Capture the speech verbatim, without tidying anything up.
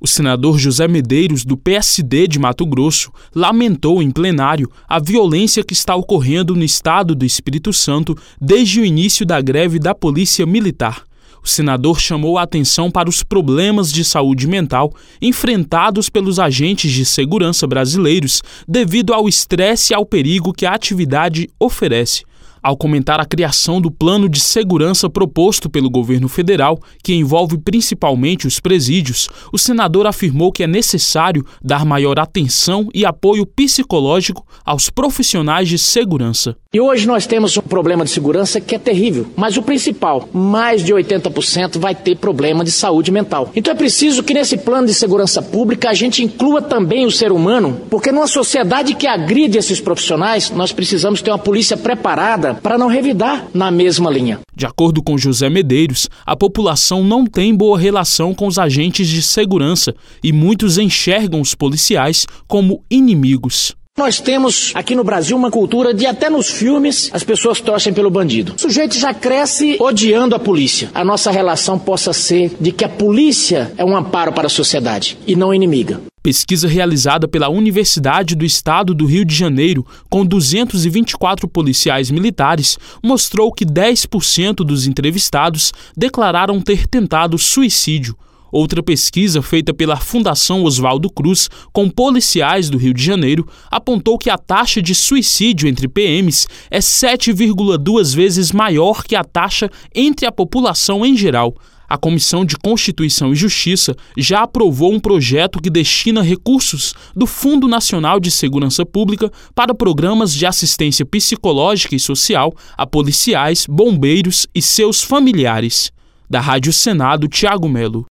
O senador José Medeiros, do P S D de Mato Grosso, lamentou em plenário a violência que está ocorrendo no estado do Espírito Santo desde o início da greve da Polícia Militar. O senador chamou a atenção para os problemas de saúde mental enfrentados pelos agentes de segurança brasileiros devido ao estresse e ao perigo que a atividade oferece. Ao comentar a criação do plano de segurança proposto pelo governo federal, que envolve principalmente os presídios, o senador afirmou que é necessário dar maior atenção e apoio psicológico aos profissionais de segurança. E hoje nós temos um problema de segurança que é terrível, mas o principal, mais de oitenta por cento vai ter problema de saúde mental. Então é preciso que nesse plano de segurança pública a gente inclua também o ser humano, porque numa sociedade que agride esses profissionais, nós precisamos ter uma polícia preparada para não revidar na mesma linha. De acordo com José Medeiros, a população não tem boa relação com os agentes de segurança e muitos enxergam os policiais como inimigos. Nós temos aqui no Brasil uma cultura de até nos filmes as pessoas torcem pelo bandido. O sujeito já cresce odiando a polícia. A nossa relação possa ser de que a polícia é um amparo para a sociedade e não inimiga. Pesquisa realizada pela Universidade do Estado do Rio de Janeiro, com duzentos e vinte e quatro policiais militares, mostrou que dez por cento dos entrevistados declararam ter tentado suicídio. Outra pesquisa feita pela Fundação Oswaldo Cruz, com policiais do Rio de Janeiro, apontou que a taxa de suicídio entre P Ms é sete vírgula duas vezes maior que a taxa entre a população em geral. A Comissão de Constituição e Justiça já aprovou um projeto que destina recursos do Fundo Nacional de Segurança Pública para programas de assistência psicológica e social a policiais, bombeiros e seus familiares. Da Rádio Senado, Tiago Melo.